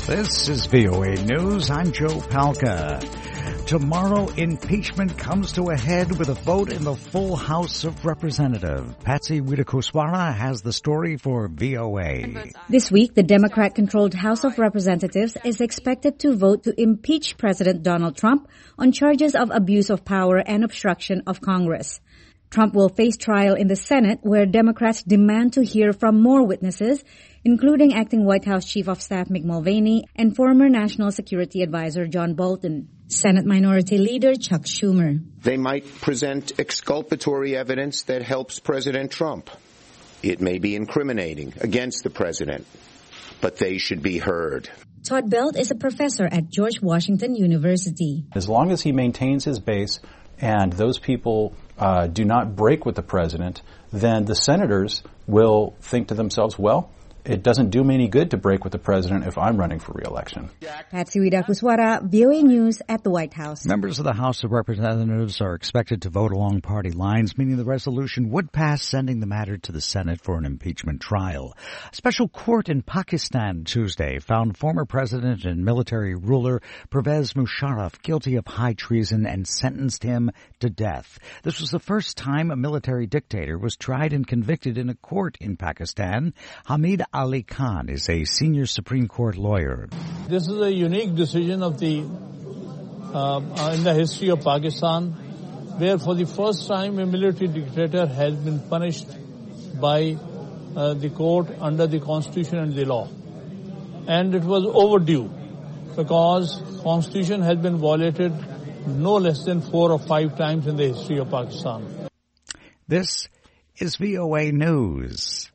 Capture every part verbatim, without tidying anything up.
This is V O A News. I'm Joe Palca. Tomorrow, impeachment comes to a head with a vote in the full House of Representatives. Patsy Widakuswara has the story for V O A. This week, the Democrat-controlled House of Representatives is expected to vote to impeach President Donald Trump on charges of abuse of power and obstruction of Congress. Trump will face trial in the Senate, where Democrats demand to hear from more witnesses, including acting White House Chief of Staff Mick Mulvaney and former National Security Advisor John Bolton. Senate Minority Leader Chuck Schumer. They might present exculpatory evidence that helps President Trump. It may be incriminating against the president, but they should be heard. Todd Belt is a professor at George Washington University. As long as he maintains his base and those people uh, do not break with the president, then the senators will think to themselves, well, it doesn't do me any good to break with the president if I'm running for re-election. Patsy Widakuswara, V O A News at the White House. Members of the House of Representatives are expected to vote along party lines, meaning the resolution would pass, sending the matter to the Senate for an impeachment trial. A special court in Pakistan Tuesday found former president and military ruler Pervez Musharraf guilty of high treason and sentenced him to death. This was the first time a military dictator was tried and convicted in a court in Pakistan. Hamid Ali Khan is a senior Supreme Court lawyer. This is a unique decision of the uh, in the history of Pakistan, where for the first time a military dictator has been punished by uh, the court under the constitution and the law. And it was overdue because constitution has been violated no less than four or five times in the history of Pakistan. This is V O A News.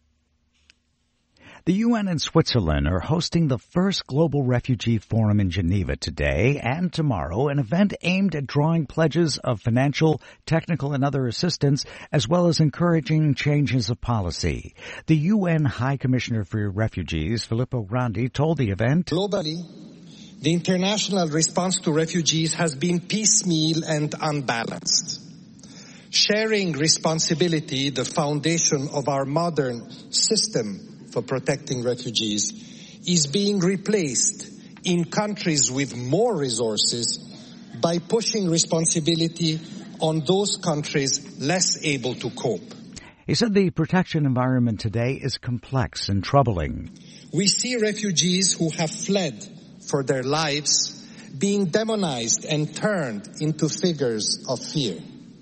The U N and Switzerland are hosting the first Global Refugee Forum in Geneva today and tomorrow, an event aimed at drawing pledges of financial, technical, and other assistance, as well as encouraging changes of policy. The U N High Commissioner for Refugees, Filippo Grandi, told the event, globally, the international response to refugees has been piecemeal and unbalanced. Sharing responsibility, the foundation of our modern system for protecting refugees, is being replaced in countries with more resources by pushing responsibility on those countries less able to cope. He said the protection environment today is complex and troubling. We see refugees who have fled for their lives being demonized and turned into figures of fear.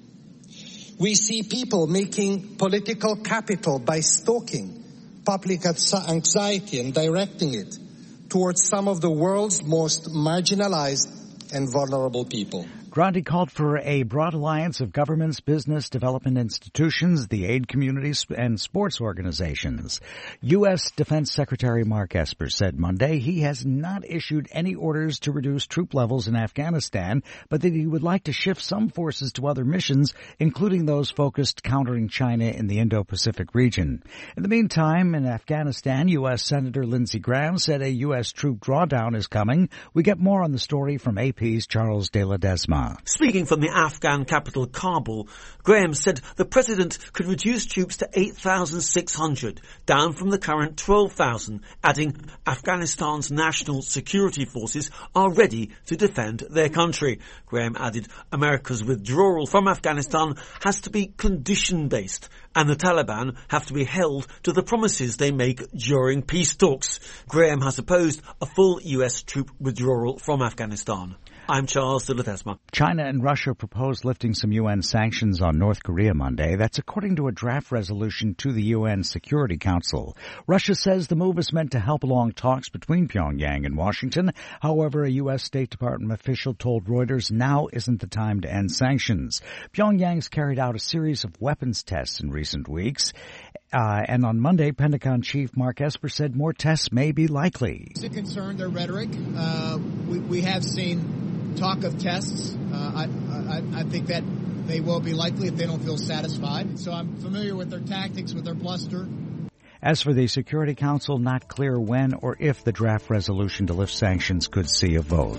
We see people making political capital by stoking public anxiety and directing it towards some of the world's most marginalized and vulnerable people. Grandi called for a broad alliance of governments, business, development institutions, the aid communities, and sports organizations. U S. Defense Secretary Mark Esper said Monday he has not issued any orders to reduce troop levels in Afghanistan, but that he would like to shift some forces to other missions, including those focused countering China in the Indo-Pacific region. In the meantime, in Afghanistan, U S. Senator Lindsey Graham said a U S troop drawdown is coming. We get more on the story from A P's Charles De Ledesma. Speaking from the Afghan capital, Kabul, Graham said the president could reduce troops to eight thousand six hundred, down from the current twelve thousand, adding Afghanistan's national security forces are ready to defend their country. Graham added America's withdrawal from Afghanistan has to be condition-based, and the Taliban have to be held to the promises they make during peace talks. Graham has opposed a full U S troop withdrawal from Afghanistan. I'm Charles de Ledesma. China and Russia proposed lifting some U N sanctions on North Korea Monday. That's according to a draft resolution to the U N Security Council. Russia says the move is meant to help along talks between Pyongyang and Washington. However, a U S State Department official told Reuters now isn't the time to end sanctions. Pyongyang's carried out a series of weapons tests in recent weeks. Uh, and on Monday, Pentagon Chief Mark Esper said more tests may be likely. It's a concern, their rhetoric. Uh, we, we have seen talk of tests. Uh, I, I, I think that they will be likely if they don't feel satisfied. So I'm familiar with their tactics, with their bluster. As for the Security Council, not clear when or if the draft resolution to lift sanctions could see a vote.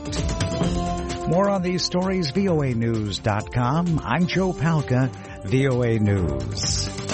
More on these stories, V O A news dot com. I'm Joe Palca, V O A News.